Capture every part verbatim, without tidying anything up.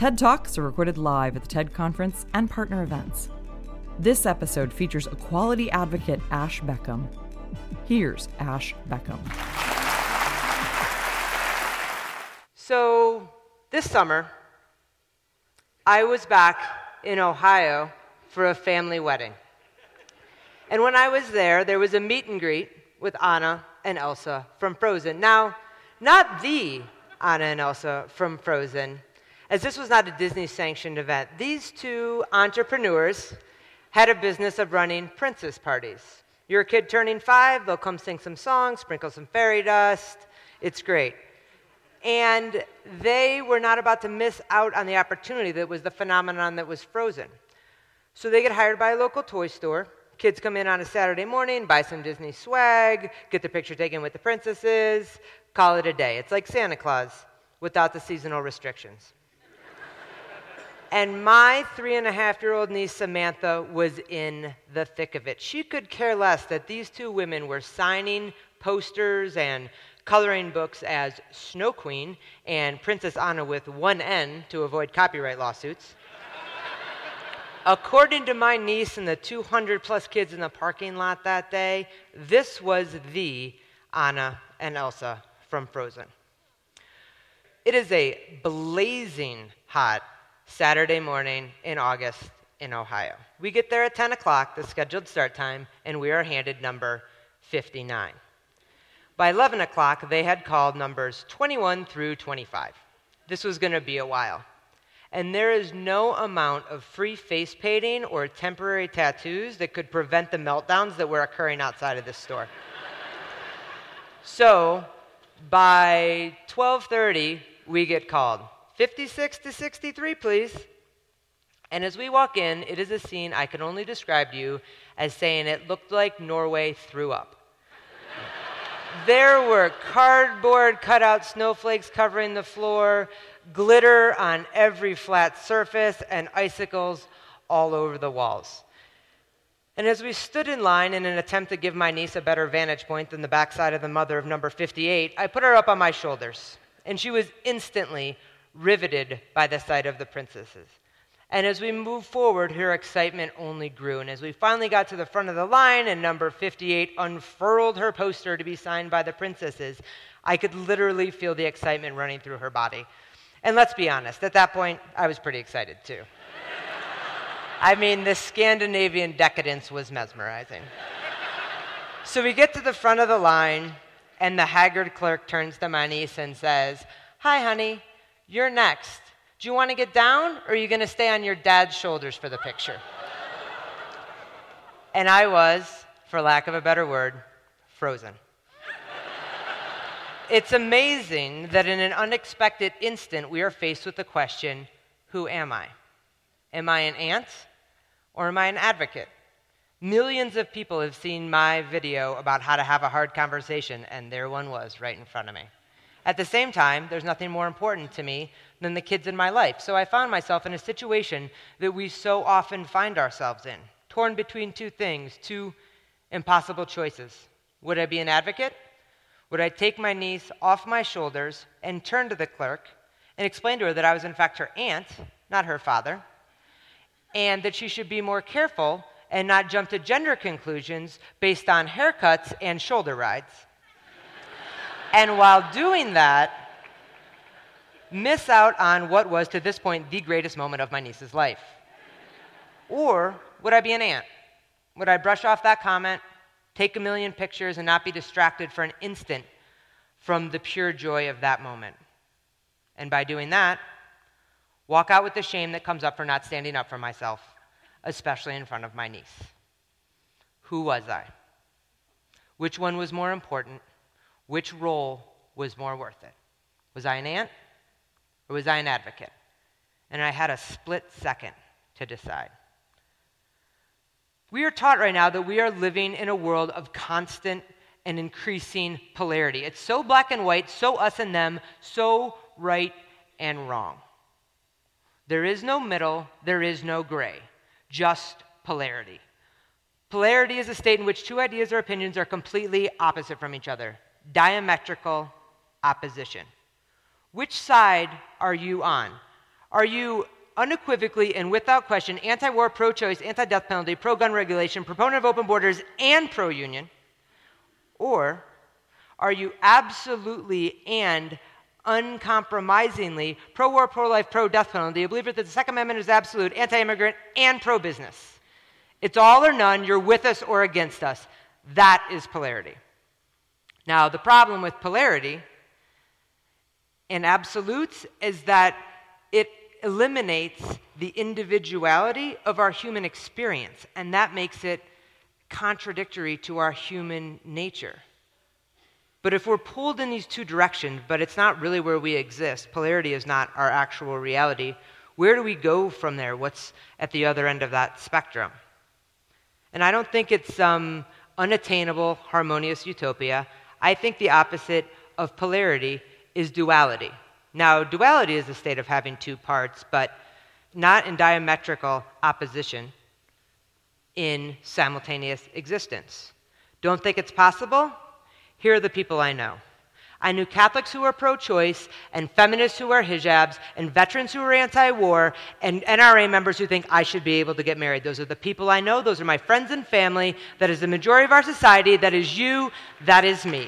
TED Talks are recorded live at the TED Conference and partner events. This episode features equality advocate Ash Beckham. Here's Ash Beckham. So this summer, I was back in Ohio for a family wedding. And when I was there, there was a meet and greet with Anna and Elsa from Frozen. Now, not the Anna and Elsa from Frozen, as this was not a Disney-sanctioned event. These two entrepreneurs had a business of running princess parties. You're a kid turning five, they'll come sing some songs, sprinkle some fairy dust. It's great. And they were not about to miss out on the opportunity that was the phenomenon that was Frozen. So they get hired by a local toy store. Kids come in on a Saturday morning, buy some Disney swag, get the picture taken with the princesses, call it a day. It's like Santa Claus without the seasonal restrictions. And my three-and-a-half-year-old niece, Samantha, was in the thick of it. She could care less that these two women were signing posters and coloring books as Snow Queen and Princess Anna with one N to avoid copyright lawsuits. According to my niece and the two hundred plus kids in the parking lot that day, this was the Anna and Elsa from Frozen. It is a blazing hot Saturday morning in August in Ohio. We get there at ten o'clock, the scheduled start time, and we are handed number fifty-nine. By eleven o'clock, they had called numbers twenty-one through twenty-five. This was going to be a while. And there is no amount of free face painting or temporary tattoos that could prevent the meltdowns that were occurring outside of this store. So, by twelve thirty, we get called. fifty-six to sixty-three, please. And as we walk in, it is a scene I can only describe to you as saying it looked like Norway threw up. There were cardboard cutout snowflakes covering the floor, glitter on every flat surface, and icicles all over the walls. And as we stood in line in an attempt to give my niece a better vantage point than the backside of the mother of number fifty-eight, I put her up on my shoulders, and she was instantly riveted by the sight of the princesses. And as we moved forward, her excitement only grew. And as we finally got to the front of the line and number fifty-eight unfurled her poster to be signed by the princesses, I could literally feel the excitement running through her body. And let's be honest, at that point, I was pretty excited too. I mean, the Scandinavian decadence was mesmerizing. So we get to the front of the line, and the haggard clerk turns to my niece and says, "Hi, honey, you're next. Do you want to get down, or are you going to stay on your dad's shoulders for the picture?" And I was, for lack of a better word, frozen. It's amazing that in an unexpected instant, we are faced with the question, who am I? Am I an aunt, or am I an advocate? Millions of people have seen my video about how to have a hard conversation, and there one was right in front of me. At the same time, there's nothing more important to me than the kids in my life. So I found myself in a situation that we so often find ourselves in, torn between two things, two impossible choices. Would I be an advocate? Would I take my niece off my shoulders and turn to the clerk and explain to her that I was in fact her aunt, not her father, and that she should be more careful and not jump to gender conclusions based on haircuts and shoulder rides? And while doing that, miss out on what was, to this point, the greatest moment of my niece's life? Or would I be an aunt? Would I brush off that comment, take a million pictures, and not be distracted for an instant from the pure joy of that moment? And by doing that, walk out with the shame that comes up for not standing up for myself, especially in front of my niece. Who was I? Which one was more important? Which role was more worth it? Was I an aunt, or was I an advocate? And I had a split second to decide. We are taught right now that we are living in a world of constant and increasing polarity. It's so black and white, so us and them, so right and wrong. There is no middle, there is no gray, just polarity. Polarity is a state in which two ideas or opinions are completely opposite from each other. Diametrical opposition. Which side are you on? Are you unequivocally and without question anti-war, pro-choice, anti-death penalty, pro-gun regulation, proponent of open borders, and pro-union? Or are you absolutely and uncompromisingly pro-war, pro-life, pro-death penalty, a believer that the Second Amendment is absolute, anti-immigrant, and pro-business? It's all or none. You're with us or against us. That is polarity. Now, the problem with polarity and absolutes is that it eliminates the individuality of our human experience, and that makes it contradictory to our human nature. But if we're pulled in these two directions, but it's not really where we exist, polarity is not our actual reality, where do we go from there? What's at the other end of that spectrum? And I don't think it's some unattainable, harmonious utopia. I think the opposite of polarity is duality. Now, duality is the state of having two parts, but not in diametrical opposition in simultaneous existence. Don't think it's possible? Here are the people I know. I knew Catholics who were pro-choice, and feminists who wear hijabs, and veterans who are anti-war, and N R A members who think I should be able to get married. Those are the people I know. Those are my friends and family. That is the majority of our society. That is you. That is me.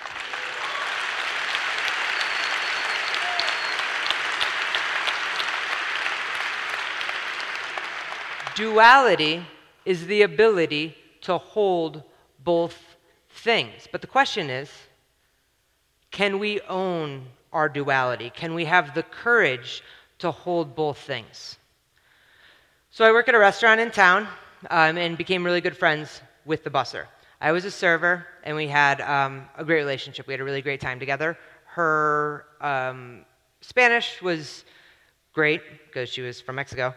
Duality is the ability to hold both things. But the question is, can we own our duality? Can we have the courage to hold both things? So I work at a restaurant in town um, and became really good friends with the busser. I was a server, and we had um, a great relationship. We had a really great time together. Her um, Spanish was great because she was from Mexico.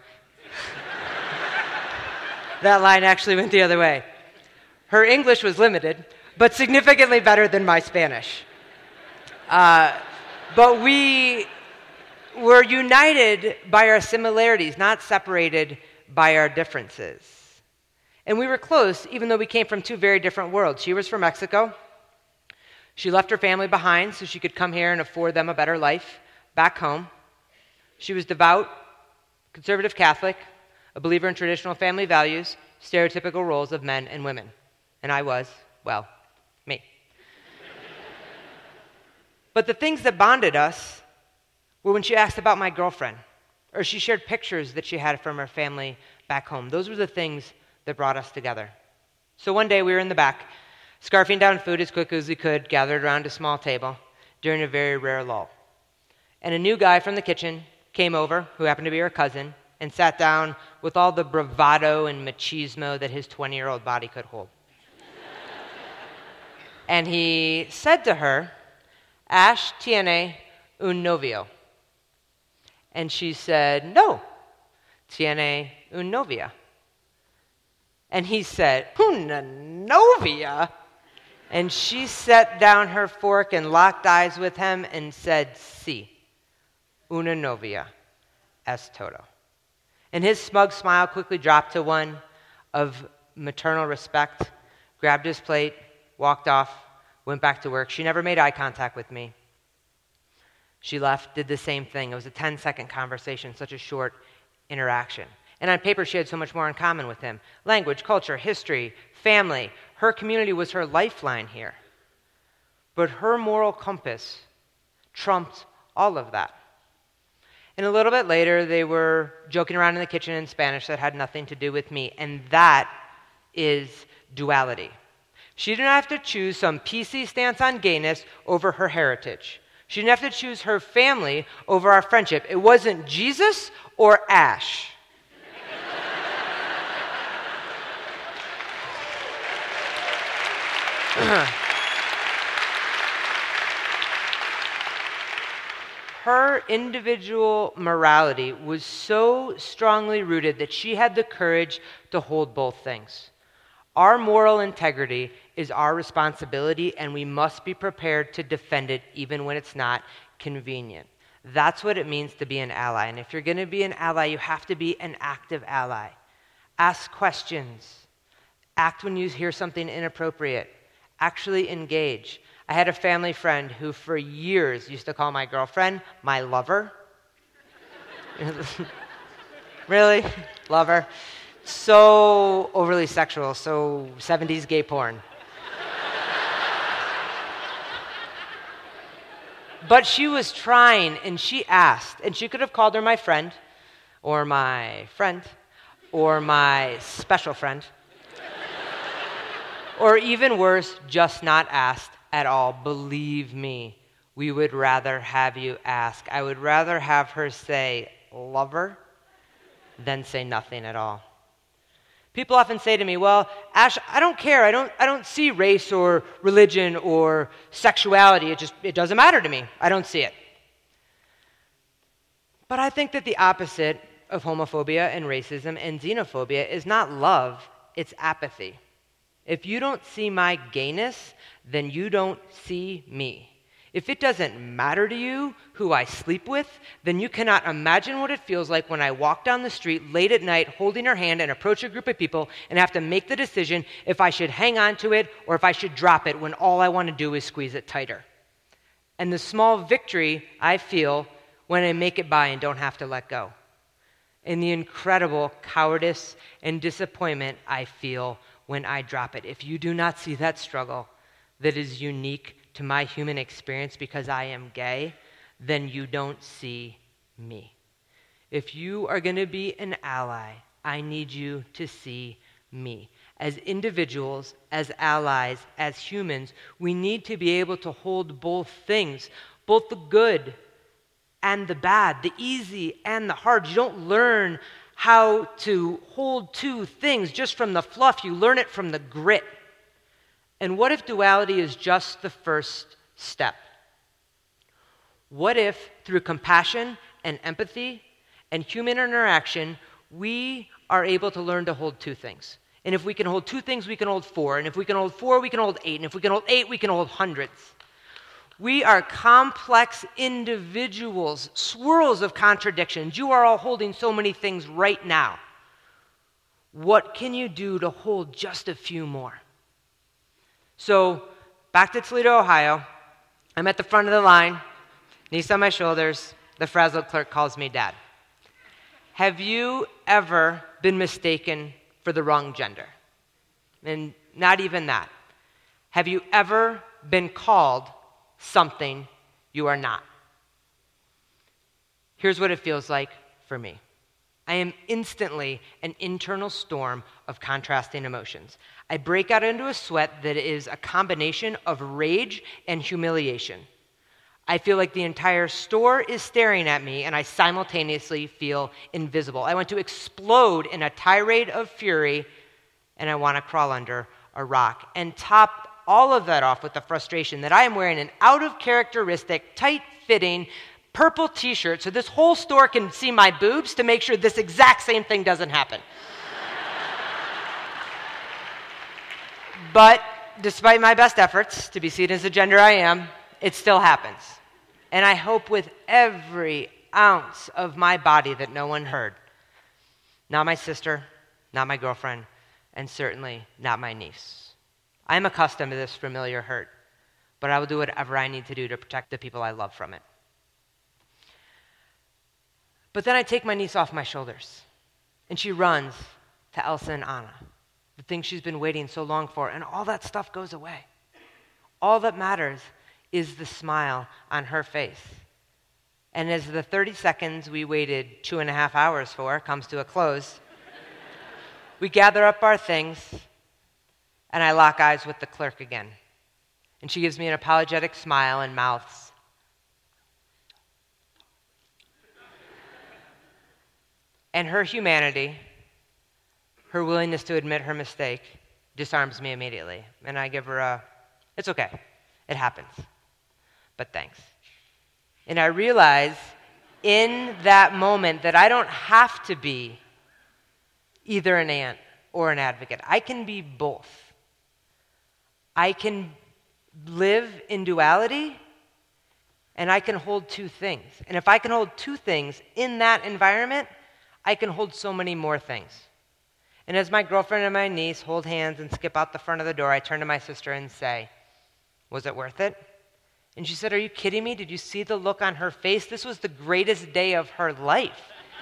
That line actually went the other way. Her English was limited, but significantly better than my Spanish. Uh, but we were united by our similarities, not separated by our differences. And we were close, even though we came from two very different worlds. She was from Mexico. She left her family behind so she could come here and afford them a better life back home. She was devout, conservative Catholic, a believer in traditional family values, stereotypical roles of men and women. And I was, well, me. But the things that bonded us were when she asked about my girlfriend, or she shared pictures that she had from her family back home. Those were the things that brought us together. So one day we were in the back, scarfing down food as quickly as we could, gathered around a small table during a very rare lull. And a new guy from the kitchen came over, who happened to be her cousin, and sat down with all the bravado and machismo that his twenty-year-old body could hold. And he said to her, "Ash tiene un novio." And she said, "No, tiene un novia." And he said, "Una novia?" And she set down her fork and locked eyes with him and said, "Sí, una novia, es todo." And his smug smile quickly dropped to one of maternal respect, grabbed his plate, walked off, went back to work. She never made eye contact with me. She left, did the same thing. It was a ten-second conversation, such a short interaction. And on paper, she had so much more in common with him. Language, culture, history, family. Her community was her lifeline here. But her moral compass trumped all of that. And a little bit later, they were joking around in the kitchen in Spanish that had nothing to do with me. And that is duality. She didn't have to choose some P C stance on gayness over her heritage. She didn't have to choose her family over our friendship. It wasn't Jesus or Ash. Her individual morality was so strongly rooted that she had the courage to hold both things. Our moral integrity is our responsibility, and we must be prepared to defend it even when it's not convenient. That's what it means to be an ally. And if you're going to be an ally, you have to be an active ally. Ask questions. Act when you hear something inappropriate. Actually engage. I had a family friend who for years used to call my girlfriend my lover. Really? Lover? So overly sexual, so seventies gay porn. But she was trying, and she asked, and she could have called her my friend, or my friend, or my special friend, or even worse, just not asked at all. Believe me, we would rather have you ask. I would rather have her say, lover, than say nothing at all. People often say to me, well, Ash, I don't care. I don't, I don't see race or religion or sexuality. It just, it doesn't matter to me. I don't see it. But I think that the opposite of homophobia and racism and xenophobia is not love, it's apathy. If you don't see my gayness, then you don't see me. If it doesn't matter to you who I sleep with, then you cannot imagine what it feels like when I walk down the street late at night holding her hand and approach a group of people and have to make the decision if I should hang on to it or if I should drop it when all I want to do is squeeze it tighter. And the small victory I feel when I make it by and don't have to let go. And the incredible cowardice and disappointment I feel when I drop it. If you do not see that struggle that is unique to my human experience because I am gay, then you don't see me. If you are going to be an ally, I need you to see me. As individuals, as allies, as humans, we need to be able to hold both things, both the good and the bad, the easy and the hard. You don't learn how to hold two things just from the fluff. You learn it from the grit. And what if duality is just the first step? What if through compassion and empathy and human interaction, we are able to learn to hold two things? And if we can hold two things, we can hold four. And if we can hold four, we can hold eight. And if we can hold eight, we can hold hundreds. We are complex individuals, swirls of contradictions. You are all holding so many things right now. What can you do to hold just a few more? So, back to Toledo, Ohio. I'm at the front of the line, niece on my shoulders. The frazzled clerk calls me dad. Have you ever been mistaken for the wrong gender? And not even that. Have you ever been called something you are not? Here's what it feels like for me. I am instantly an internal storm of contrasting emotions. I break out into a sweat that is a combination of rage and humiliation. I feel like the entire store is staring at me, and I simultaneously feel invisible. I want to explode in a tirade of fury, and I want to crawl under a rock. And top all of that off with the frustration that I am wearing an out-of-characteristic, tight-fitting, purple t-shirt so this whole store can see my boobs to make sure this exact same thing doesn't happen. But despite my best efforts to be seen as the gender I am, it still happens. And I hope with every ounce of my body that no one heard. Not my sister, not my girlfriend, and certainly not my niece. I am accustomed to this familiar hurt, but I will do whatever I need to do to protect the people I love from it. But then I take my niece off my shoulders, and she runs to Elsa and Anna, the thing she's been waiting so long for, and all that stuff goes away. All that matters is the smile on her face. And as the thirty seconds we waited two and a half hours for comes to a close, we gather up our things, and I lock eyes with the clerk again. And she gives me an apologetic smile and mouths, and her humanity, her willingness to admit her mistake, disarms me immediately. And I give her a, it's okay, it happens, but thanks. And I realize in that moment that I don't have to be either an aunt or an advocate. I can be both. I can live in duality, and I can hold two things. And if I can hold two things in that environment, I can hold so many more things. And as my girlfriend and my niece hold hands and skip out the front of the door, I turn to my sister and say, was it worth it? And she said, are you kidding me? Did you see the look on her face? This was the greatest day of her life.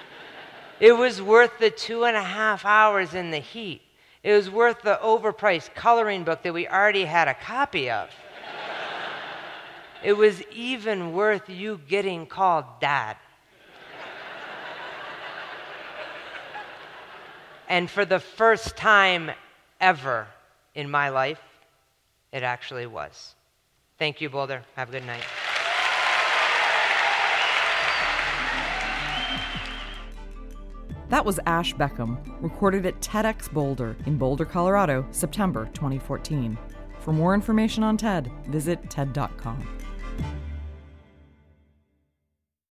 It was worth the two and a half hours in the heat. It was worth the overpriced coloring book that we already had a copy of. It was even worth you getting called Dad. And for the first time ever in my life, it actually was. Thank you, Boulder. Have a good night. That was Ash Beckham, recorded at TEDx Boulder in Boulder, Colorado, September twenty fourteen. For more information on TED, visit T E D dot com.